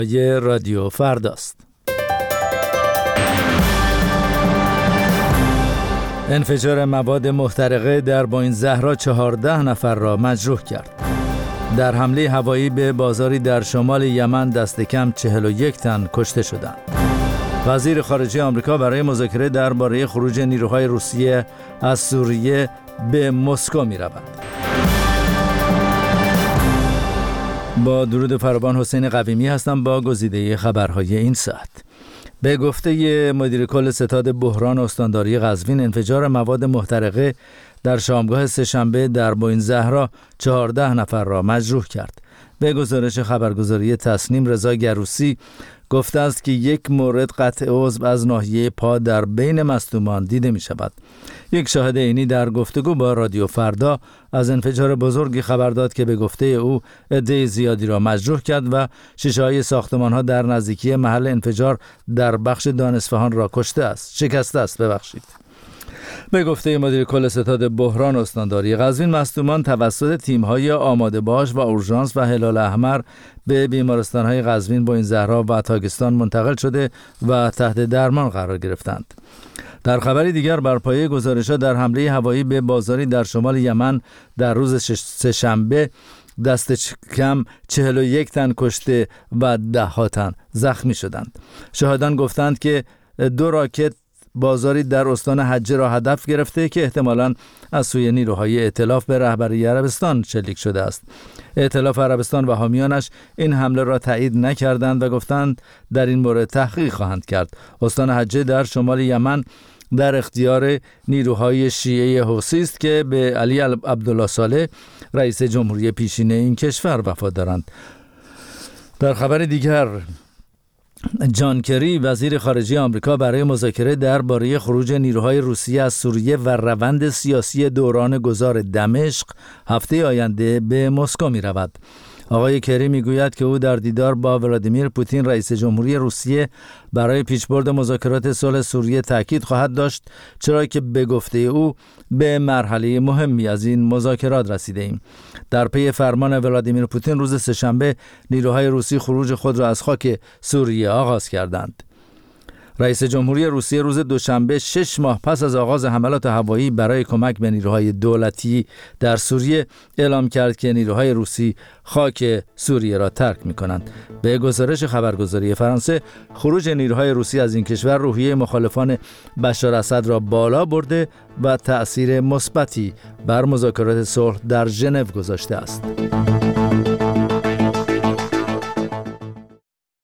یه رادیو فرداست. انفجار مواد محترقه در بوئینگ زهرا 14 نفر را مجروح کرد. در حمله هوایی به بازاری در شمال یمن دست کم 41 تن کشته شدند. وزیر خارجه آمریکا برای مذاکره درباره خروج نیروهای روسیه از سوریه به مسکو می‌رود. با درود فراوان، حسین قویمی هستم با گزیده خبرهای این ساعت. به گفته مدیر کل ستاد بحران استانداری قزوین، انفجار مواد محترقه در شامگاه سه‌شنبه در بوئینگ زهرا 14 نفر را مجروح کرد. به گزارش خبرگزاری تسنیم، رضا گروسی گفته است که یک مورد قطع عضو از ناحیه پا در بین مصدومان دیده می شود. یک شاهد عینی در گفتگو با رادیو فردا از انفجار بزرگی خبر داد که به گفته او عده زیادی را مجروح کرد و شیشه‌های ساختمان‌ها در نزدیکی محل انفجار در بخش دان اصفهان را شکسته است. به گفته مدیر کل ستاد بحران استانداری قزوین، مصدومان توسط تیم‌های آماده باش و اورژانس و هلال احمر به بیمارستان‌های قزوین، بوئینگ زهرا و تاکستان منتقل شده و تحت درمان قرار گرفتند. در خبری دیگر، بر پایه گزارش‌ها در حمله هوایی به بازاری در شمال یمن در روز سه‌شنبه دست کم 41 تن کشته و 10 تن زخمی شدند. شاهدان گفتند که 2 راکت بازاری در استان حجه را هدف گرفته که احتمالاً از سوی نیروهای ائتلاف به رهبری عربستان شلیک شده است. ائتلاف عربستان و حامیانش این حمله را تایید نکردند و گفتند در این مورد تحقیق خواهند کرد. استان حجه در شمال یمن در اختیار نیروهای شیعه حوثی است که به علی عبدالله صالح، رئیس جمهوری پیشین این کشور، وفادارند. در خبر دیگر، جان کری، وزیر خارجه آمریکا برای مذاکره درباره خروج نیروهای روسیه از سوریه و روند سیاسی دوران گذار دمشق هفته آینده به مسکو می‌رود. آقای کری میگوید که او در دیدار با ولادیمیر پوتین، رئیس جمهوری روسیه، برای پیشبرد مذاکرات صلح سوریه تاکید خواهد داشت، چرا که به گفته او به مرحله مهمی از این مذاکرات رسیده ایم. در پی فرمان ولادیمیر پوتین، روز سه‌شنبه نیروهای روسی خروج خود را از خاک سوریه آغاز کردند. رئیس جمهوری روسیه روز دوشنبه 6 ماه پس از آغاز حملات هوایی برای کمک به نیروهای دولتی در سوریه اعلام کرد که نیروهای روسی خاک سوریه را ترک می‌کنند. به گزارش خبرگزاری فرانسه، خروج نیروهای روسی از این کشور روحیه مخالفان بشار اسد را بالا برده و تأثیر مثبتی بر مذاکرات صلح در ژنو گذاشته است.